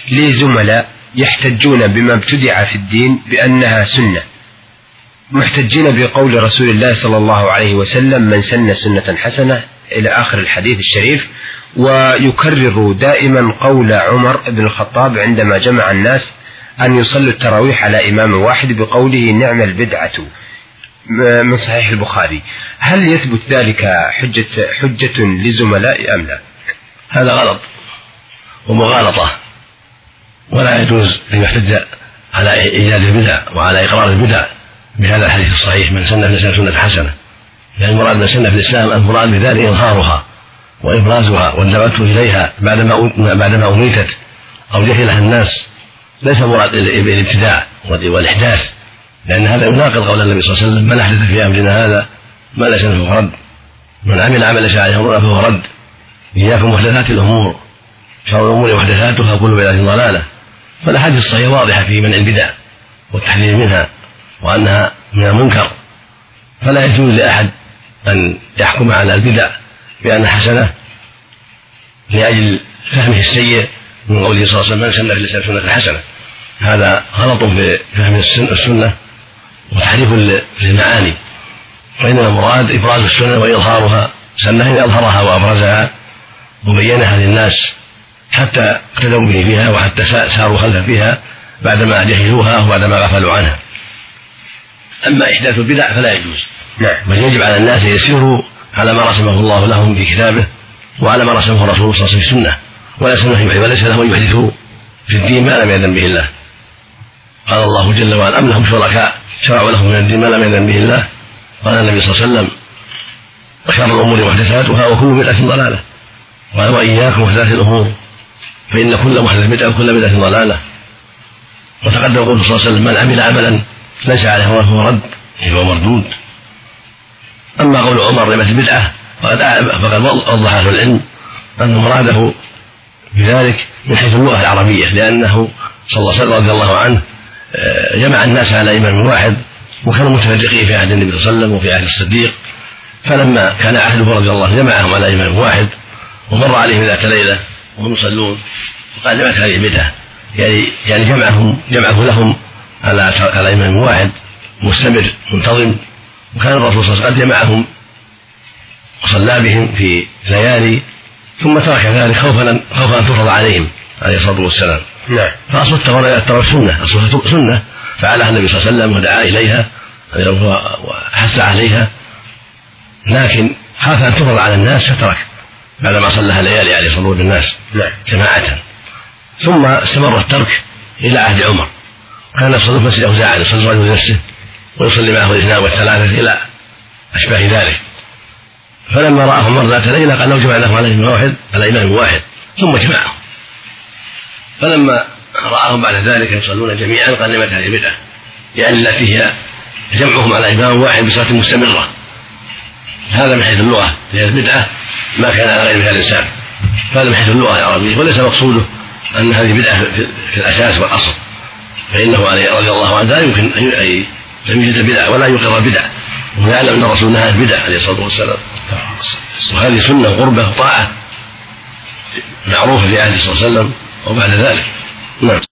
لي زملاء يحتجون بما ابتدع في الدين بأنها سنة، محتجين بقول رسول الله صلى الله عليه وسلم: من سن سنة حسنة إلى آخر الحديث الشريف، ويكرر دائما قول عمر بن الخطاب عندما جمع الناس أن يصلوا التراويح على إمام واحد بقوله: نعم البدعة، من صحيح البخاري. هل يثبت ذلك حجة لزملاء أم لا؟ هذا غلط ومغالطة، ولا يجوز أن يحتج على إيجاد البدع وعلى إقرار البدع بهذا الحديث الصحيح: من سن في الإسلام سنة حسنة. يعني المراد من سن في الإسلام المراد بذلك إظهارها وإبرازها والدعوة إليها بعدما أميتت أو جهلها الناس، ليس مراد الابتداع والإحداث، لأن هذا يناقض قول النبي صلى الله عليه وسلم: من أحدث في أمرنا هذا ما ليس فهو رد، من عمل عمل ليس عليه أمرنا فهو رد. إياكم محدثات الأمور، شر الأمور محدثاتها وكل بدعة ضلالة. فالأحاديث الصحيحة واضحة في منع البدع والتحذير منها وأنها من المنكر، فلا يجوز لأحد أن يحكم على البدع بأن حسنة لأجل فهمه السيء من قوله صلى الله عليه وسلم: من سن في الإسلام سنة حسنة. هذا غلط في فهم السنة وتحريف للمعاني، وإنما المراد إبراز السنة وإظهارها. سنة أظهرها وأبرزها وبينها للناس حتى اقتدوا به فيها وحتى ساروا خلفه فيها بعدما جهلوها وبعدما غفلوا عنها. أما إحداث البدع فلا يجوز، بل يجب على الناس أن يسيروا على ما رسمه الله لهم في كتابه وعلى ما رسمه الرسول صلى الله عليه وسلم في السنة، وليس لهم أن يحدثوا في الدين ما لم يأذن به الله. قال الله جل وعلا: أم لهم شركاء شرعوا لهم من الدين ما لم يأذن به الله. قال النبي صلى الله عليه وسلم: وشر الأمور محدثاتها وكل بدعة ضلالة. قال: وإياكم محدثات الأمور فإن كل محدث بدعة وكل بدعة ضلالة. وتقدم قوله صلى الله عليه وسلم: من عمل عملا ليس عليه أمرنا فهو رد، فهو مردود. أما قول عمر: نعمة البدعة، فقد وضح أهل العلم أن مراده بذلك من حيث اللغة العربية، لأنه صلى الله عليه وسلم رضي الله عنه جمع الناس على إمام واحد، وكانوا متفرقين في عهد النبي صلى الله عليه وسلم وفي عهد الصديق، فلما كان عهده رضي الله عنه جمعهم على إمام واحد، ومر عليهم ذات ليلة وهم يصلون وقال: نعمة هذه البدعة، يعني جمعه لهم على إمام واحد مستمر منتظم. وكان الرسول صلى الله عليه وسلم جمعهم وصلى بهم في ليالي ثم ترك ذلك خوفا أن تفرض عليهم عليه الصلاة والسلام. فأصل الترك سنة، أصلها سنة فعلها النبي صلى الله عليه وسلم ودعا إليها وحث عليها، لكن خاف أن تفرض على الناس فترك بعدما صلىها ليالي عليه الصلاة والسلام بالناس جماعة. ثم استمر الترك إلى عهد عمر، كان يصلي في مسجد أوزاعا، يصلي الرجل بنفسه ويصلي معه الاثنان والثلاثة إلى أشباه ذلك. فلما رآه عمر ذات ليلة قال: لو جمعناهم على إمام واحد، ثم جمعهم. فلما رآهم بعد ذلك يصلون جميعا قال: نعمة هذه البدعة، لأن التي هي جمعهم على إمام واحد بصلاة مستمرة. هذا من حيث اللغة، لأن البدعة ما كان على غير مثال الإنسان، فهذا من حيث اللغة العربية، وليس مقصوده أن هذه بدعة في الأساس والأصل، فإنه عليه رضي الله عنه لا يمكن أن يوجد بدع ولا يقر بدع، ويعلم أن الرسول نهى البدع عليه الصلاة والسلام. وهذه سنة وقربة وطاعة معروفة في عهده صلى الله عليه وسلم وبعد ذلك.